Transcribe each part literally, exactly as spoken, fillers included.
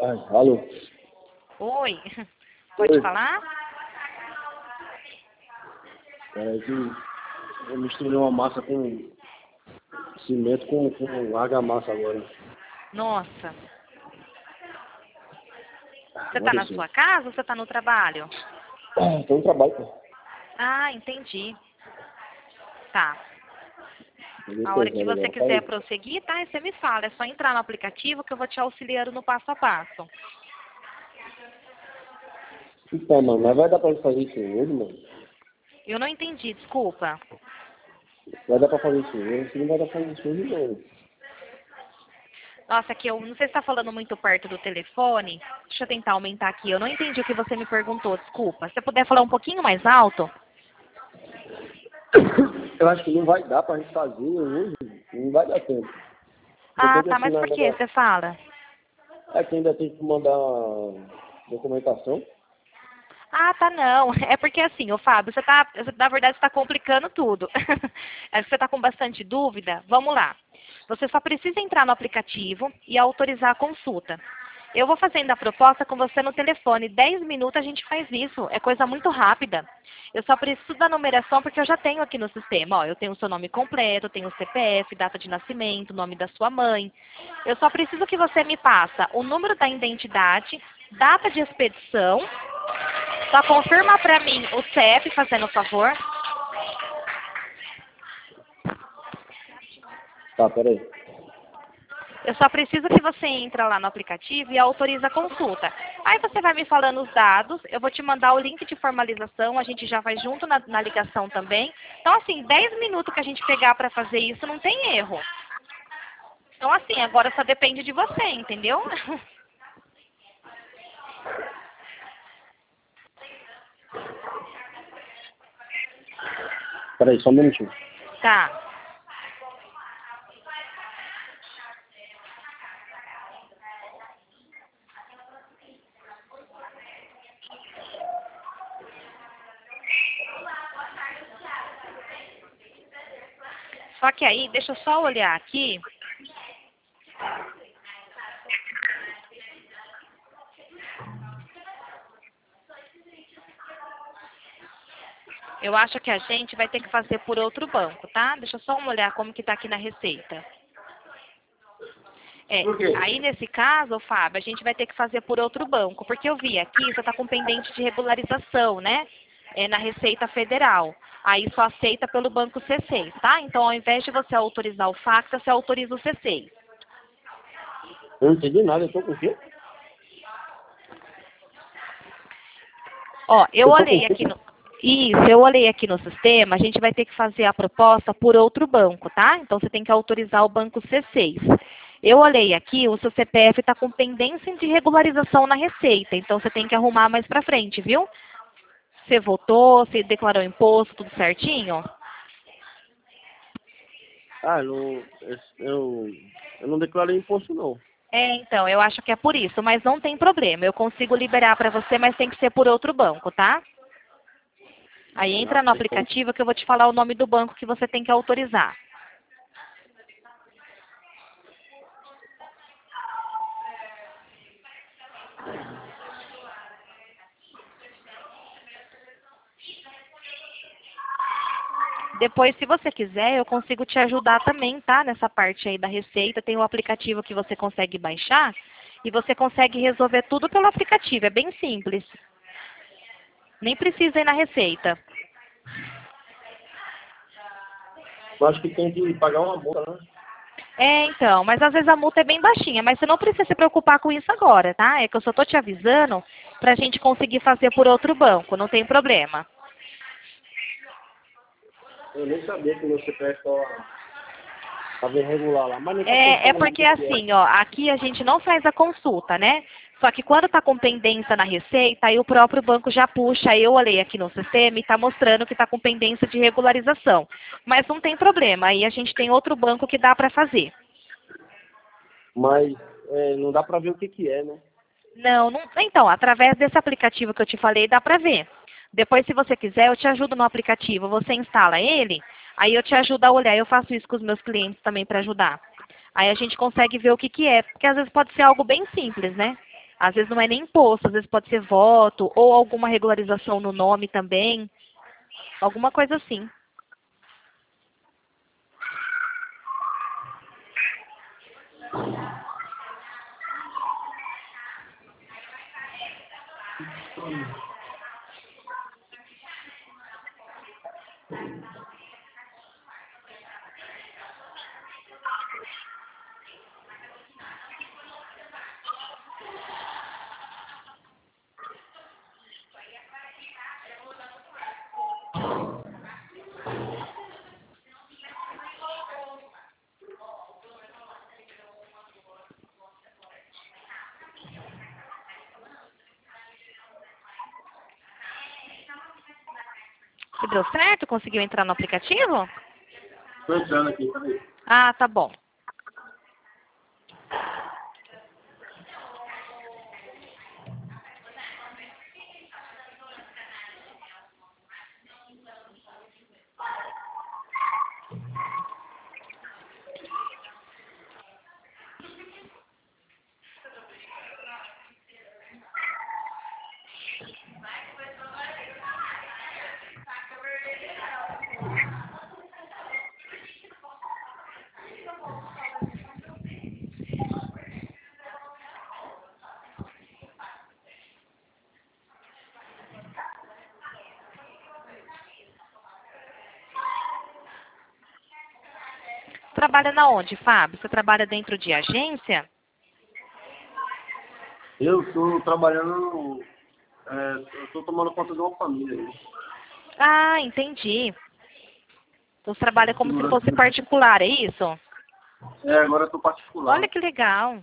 Ai, alô? Oi, pode Oi. falar? É que eu misturei uma massa com cimento com, com argamassa agora. Nossa. Você tá na Aconteceu. sua casa ou você tá no trabalho? Tem um trabalho, pô. Ah, entendi. Tá. Peguei A hora que pesado você agora. Fala quiser aí. prosseguir, tá? Aí você me fala. É só entrar no aplicativo que eu vou te auxiliando no passo a passo. Então, mano, mas vai dar pra fazer isso hoje, mano? Eu não entendi, desculpa. Vai dar pra fazer isso hoje? Se não vai dar pra fazer isso hoje, não. Nossa, aqui eu não sei se tá falando muito perto do telefone. Deixa eu tentar aumentar aqui. Eu não entendi o que você me perguntou, desculpa. Se você puder falar um pouquinho mais alto? Eu acho que não vai dar pra gente fazer hoje. Não vai dar tempo. Ah, Depois de tá. Mas assinar por o que negócio. você fala? É que ainda tem que mandar documentação. Ah, tá não. É porque assim, ô Fábio, você tá, na verdade, está complicando tudo. É que você está com bastante dúvida? Vamos lá. Você só precisa entrar no aplicativo e autorizar a consulta. Eu vou fazendo a proposta com você no telefone. Dez minutos a gente faz isso. É coisa muito rápida. Eu só preciso da numeração porque eu já tenho aqui no sistema. Ó, eu tenho o seu nome completo, tenho o C P F, data de nascimento, nome da sua mãe. Eu só preciso que você me passa o número da identidade, data de expedição. Só confirma pra mim o C E P, fazendo o favor. Tá, peraí. Eu só preciso que você entre lá no aplicativo e autorize a consulta. Aí você vai me falando os dados, eu vou te mandar o link de formalização, a gente já vai junto na, na ligação também. Então, assim, dez minutos que a gente pegar para fazer isso, não tem erro. Então, assim, agora só depende de você, entendeu? Peraí, só um minutinho. Tá. Só que aí, deixa eu só olhar aqui. Eu acho que a gente vai ter que fazer por outro banco, tá? Deixa eu só olhar como que tá aqui na receita. É, Por quê? aí nesse caso, Fábio, a gente vai ter que fazer por outro banco, porque eu vi aqui, você está com pendente de regularização, né? É, na Receita Federal. Aí só aceita pelo banco C seis, tá? Então, ao invés de você autorizar o FACTA, você autoriza o C seis. Eu não entendi nada, eu tô com o quê? Ó, eu Eu tô com o olhei quê? aqui no... Isso, eu olhei aqui no sistema, a gente vai ter que fazer a proposta por outro banco, tá? Então, você tem que autorizar o banco C seis. Eu olhei aqui, o seu C P F está com pendência de regularização na Receita, então você tem que arrumar mais pra frente, viu? Você votou, você declarou imposto, tudo certinho? Ah, eu não, eu, eu não declarei imposto, não. É, então, eu acho que é por isso, mas não tem problema. Eu consigo liberar para você, mas tem que ser por outro banco, tá? Aí entra no Nossa, então, aplicativo que eu vou te falar o nome do banco que você tem que autorizar. Depois, se você quiser, eu consigo te ajudar também, tá? Nessa parte aí da receita, tem o aplicativo que você consegue baixar e você consegue resolver tudo pelo aplicativo. É bem simples. Nem precisa ir na receita. eu acho que tem que pagar uma multa, né? É, então, mas às vezes a multa é bem baixinha, mas você não precisa se preocupar com isso agora, tá? É que eu só tô te avisando pra gente conseguir fazer por outro banco, não tem problema. Eu nem sabia que meu C P F estava tava irregular lá, mas nem tá É, é pensando lá o porque que que é. assim, ó, aqui a gente não faz a consulta, né? Só que quando tá com pendência na receita, aí o próprio banco já puxa, eu olhei aqui no sistema e tá mostrando que tá com pendência de regularização. Mas não tem problema, aí a gente tem outro banco que dá pra fazer. Mas é, não dá pra ver o que que é, né? Não, não, então, através desse aplicativo que eu te falei, dá pra ver. Depois, se você quiser, eu te ajudo no aplicativo. Você instala ele, aí eu te ajudo a olhar. Eu faço isso com os meus clientes também para ajudar. Aí a gente consegue ver o que que é, porque às vezes pode ser algo bem simples, né? Às vezes não é nem imposto, às vezes pode ser voto, ou alguma regularização no nome também. Alguma coisa assim. Você deu certo? Conseguiu entrar no aplicativo? Tô entrando aqui, peraí. Ah, tá bom. Trabalha na onde, Fábio? Você trabalha dentro de agência? Eu estou trabalhando, é, eu estou tomando conta de uma família aí. Ah, entendi. Então você trabalha como se Segurança. fosse particular, é isso? É, agora eu estou particular. Olha que legal.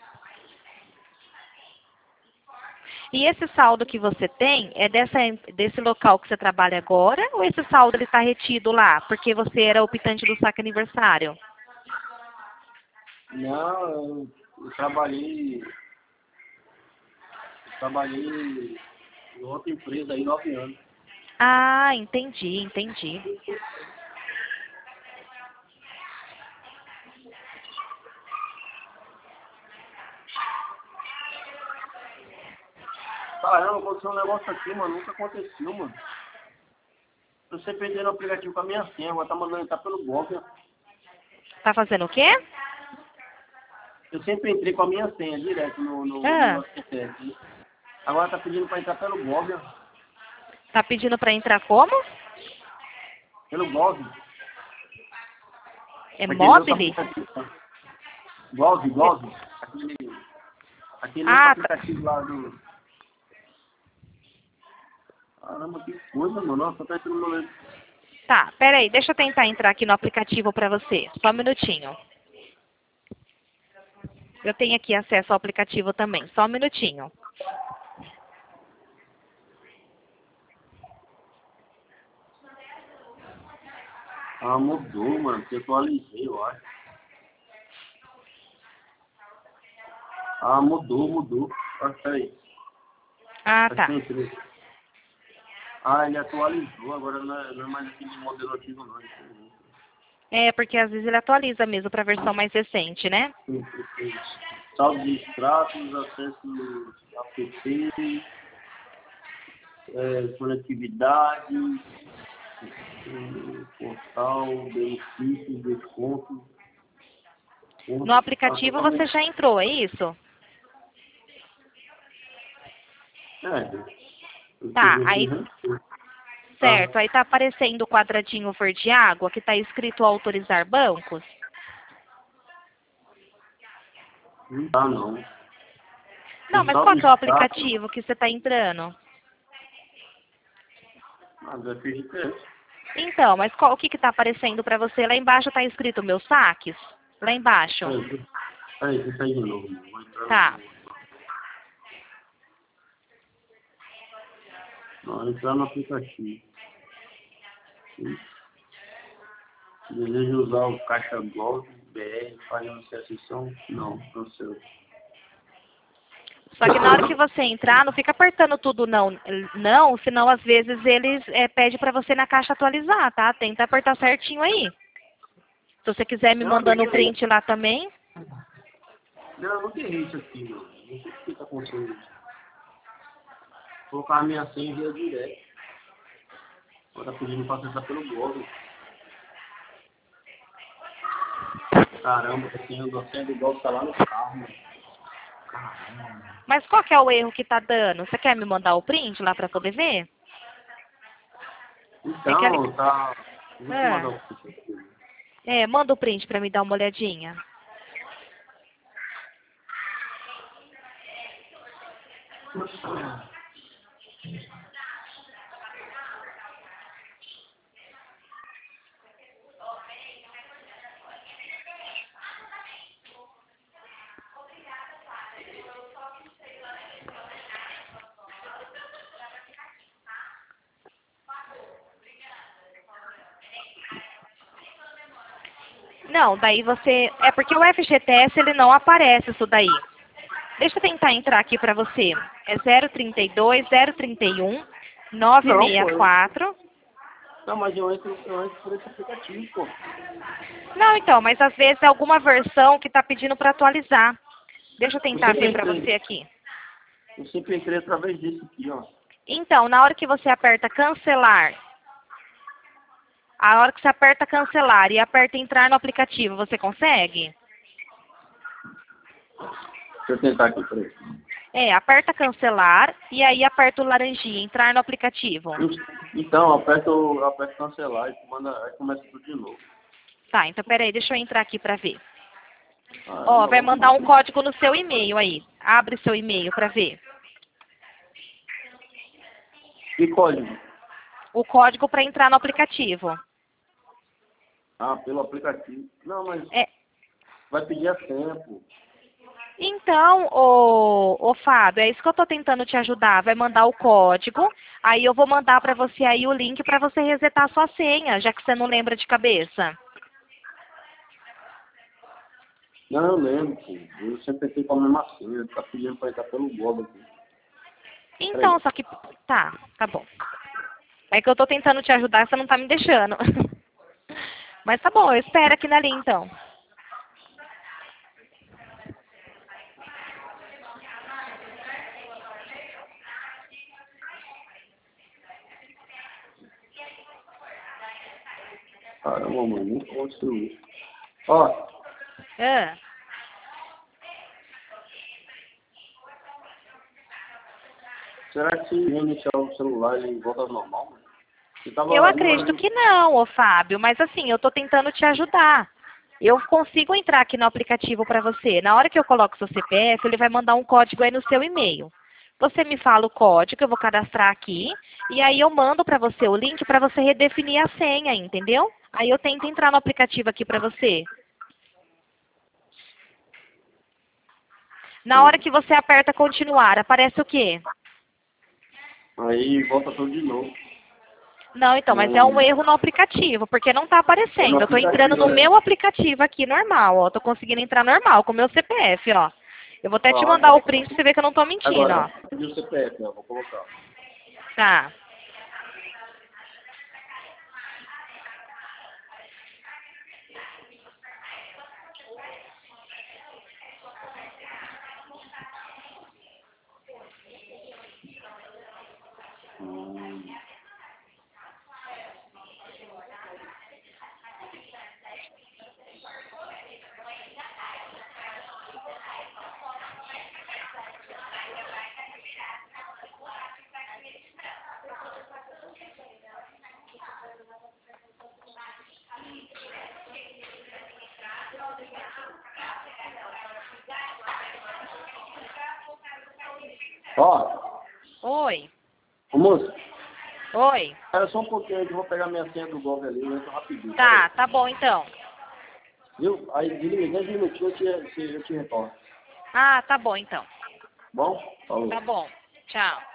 E esse saldo que você tem é dessa, desse local que você trabalha agora? Ou esse saldo ele está retido lá, porque você era optante do saque aniversário? Não, eu, eu trabalhei, eu trabalhei em outra empresa aí nove anos. Ah, entendi, entendi. Caramba, aconteceu um negócio aqui, mano, nunca aconteceu, mano. Eu sempre entrei no aplicativo com a minha senha, agora tá mandando entrar pelo blog. Tá fazendo o quê? Eu sempre entrei com a minha senha direto no, no, Ah, no C P F. Agora tá pedindo pra entrar pelo blog, tá pedindo para entrar como? pelo blog. É Aquele outro mobile? aplicativo. Gov, Gov. Aquele, aquele Ah, outro tá. aplicativo lá do... Caramba, que coisa, mano. Nossa, tá entrando no meu... Tá, peraí, deixa eu tentar entrar aqui no aplicativo para você. Só um minutinho. Eu tenho aqui acesso ao aplicativo também. Só um minutinho. Ah, mudou, mano. Eu atualizei, eu acho. Ah, mudou, mudou. Ah, peraí. Ah, Acho tá. que eu entrei. Ah, ele atualizou. Agora não é, não é mais aquele modelo antigo, não. É, porque às vezes ele atualiza mesmo para a versão mais recente, né? Sim, perfeito. Saldo de extratos, acesso a P C, é, conectividade, é, portal, benefícios, descontos. No aplicativo você já entrou, é isso? É, Tá, aí, tá. certo. Aí tá aparecendo o quadradinho verde água que tá escrito autorizar bancos. Não tá, não. Não, mas qual que é o aplicativo que você tá entrando? Ah, do F G T S. Então, mas qual, o que que tá aparecendo para você? Lá embaixo tá escrito meus saques? Lá embaixo. Peraí, peraí, deixa eu sair de novo. Vou entrar Tá. no... Não, entrar no aplicativo. Deseja usar o Caixa Gov B R para iniciar a sessão? Não, não sei. Só que na hora que você entrar, não fica apertando tudo não, não, senão às vezes eles é, pedem para você na caixa atualizar, tá? Tenta apertar certinho aí. Se você quiser me Não, mandando não o print lá também. Não, não tem isso aqui, mano. Não sei o que tá acontecendo. Colocar a minha senha via direto. Ela tá pedindo pra acessar pelo blog. Caramba, a senha do, a senha do blog tá lá no carro, mano. Caramba. Mas qual que é o erro que tá dando? Você quer me mandar o print lá pra poder ver? Você quer... Então, tá... Eu vou te mandar Ah. o print aqui. É, manda o print pra me dar uma olhadinha. Não, daí você... É porque o F G T S ele não aparece isso daí. Deixa eu tentar entrar aqui pra você. É zero trinta e dois, zero trinta e um, nove seis quatro. Não, mas eu entro, eu entro por esse aplicativo, pô. Não, então, mas às vezes é alguma versão que tá pedindo pra atualizar. Deixa eu tentar ver pra você aqui. Eu sempre entrei através desse aqui, ó. Então, na hora que você aperta cancelar, a hora que você aperta cancelar e aperta entrar no aplicativo, você consegue? Deixa eu tentar aqui, peraí. É, aperta cancelar e aí aperta o laranjinha, entrar no aplicativo. Então, aperto, aperto cancelar e manda, aí começa tudo de novo. Tá, então peraí, deixa eu entrar aqui pra ver. Ah, Ó, não, vai mandar um código no seu e-mail aí. Abre seu e-mail pra ver. Que código? O código pra entrar no aplicativo. Ah, pelo aplicativo. Não, mas É. vai pedir a senha, pô. Então, ô, ô Fábio, é isso que eu tô tentando te ajudar. Vai mandar o código, aí eu vou mandar pra você aí o link pra você resetar a sua senha, já que você não lembra de cabeça. Não, eu lembro, pô. Eu sempre entrei com a mesma senha. Tá pedindo pra entrar pelo blog aqui. Então, só que... Tá, tá bom. É que eu tô tentando te ajudar, você não tá me deixando. Mas tá bom, eu espero aqui na linha, então. Caramba, mano, muito bom isso. Ó, Ah, será que se reiniciar o celular ele volta ao normal, mano? Eu, tava, eu acredito eu, que não, ô Fábio, mas assim, eu tô tentando te ajudar. Eu consigo entrar aqui no aplicativo para você. Na hora que eu coloco seu C P F, ele vai mandar um código aí no seu e-mail. Você me fala o código, eu vou cadastrar aqui, e aí eu mando para você o link para você redefinir a senha, entendeu? Aí eu tento entrar no aplicativo aqui para você. Na hora que você aperta continuar, aparece o quê? Aí volta tudo de novo. Não, então, mas é um erro no aplicativo, porque não está aparecendo. Eu estou entrando no meu aplicativo aqui, normal, ó. Estou conseguindo entrar normal, com o meu C P F, ó. Eu vou até te mandar o print pra você ver que eu não estou mentindo, Agora, ó. pedi o C P F, ó, vou colocar. Tá. Hum. Ó, Oi. ô moço, Oi. espera só um pouquinho aí que eu vou pegar minha senha do Google ali, eu entro rapidinho. Tá, tá bom então. Viu? Aí desliga dez minutinhos eu te, eu te retorno. Ah, tá bom então. Bom? Falou. Tá bom. Tchau.